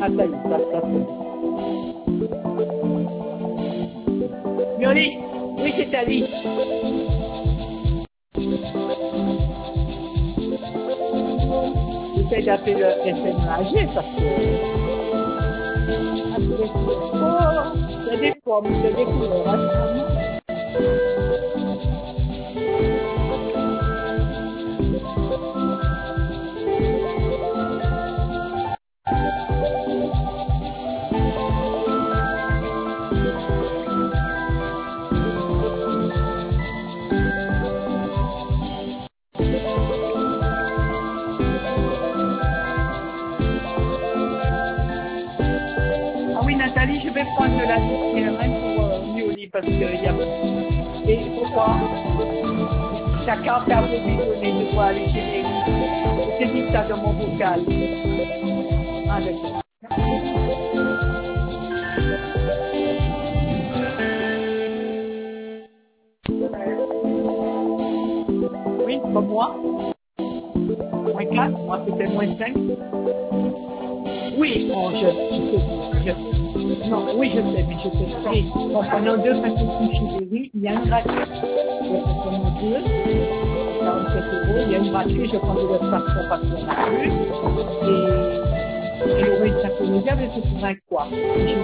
Nathalie, ça. Violi, oui, c'est ta vie. J'essaie d'appeler le SNAG parce que... Oh, il y a des pommes, il y a des couleurs. Nathalie, je vais prendre de la citrine pour Mioli parce qu'il y a... Et pourquoi? Chacun fait un peu bidonner, je dois aller chez les... J'ai dit ça dans mon bocal. Ah, d'accord. Oui, comme moi. Moins 4, moi c'était moins 5. Oui, bon, non, oui, je sais, mais je sais pas. En prenant 2 paquets de chibéry, il y a un gratuit. En prenant 2, 47 €, il y a une gratuit, je prends de l'autre façon parce qu'il n'y en a plus. Et le reste, ça peut me dire, mais c'est pour un quoi. Et je dis,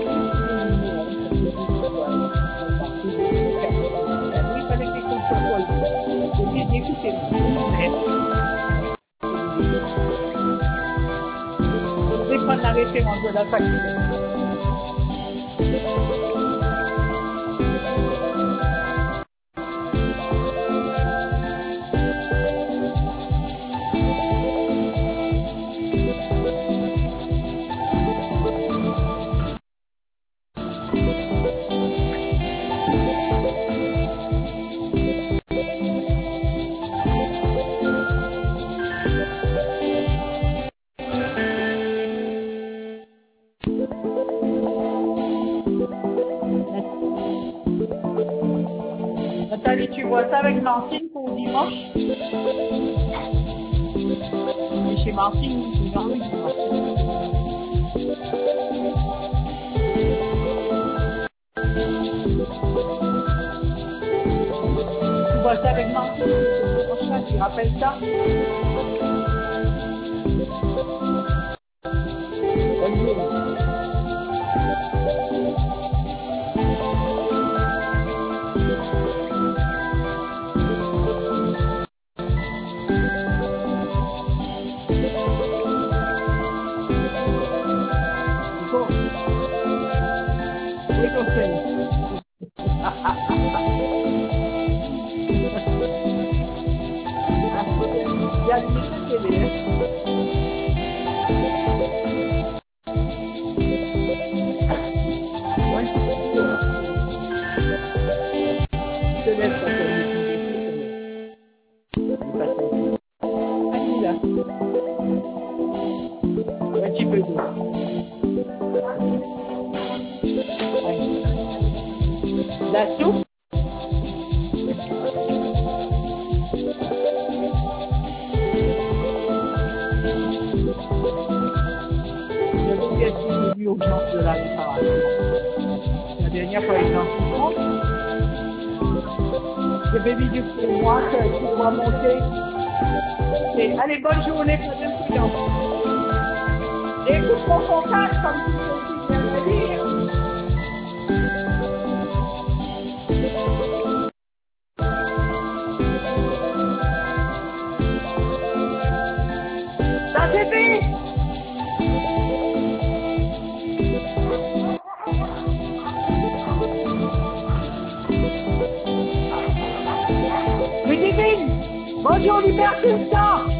il fallait que les contrôles soient j'ai dit, écoutez-moi, je vais prendre la référence de la facture. Nathalie, tu vois ça avec Martine pour dimanche? Et chez Martine, c'est Jean-Louis dimanche. Tu vois ça avec Martine? Franchement, tu rappelles ça? Bonne journée. La soupe? Je vous dis l'urgence de la réparation. La dernière fois, ils ont fait. Je vais lui dire pour moi que tu dois monter. Et allez, bonne journée, Madame Prudence. Écoute mon contact comme tu peux bien le dire. Ça c'est fait. Oui, Divine. Bonjour, Liberté.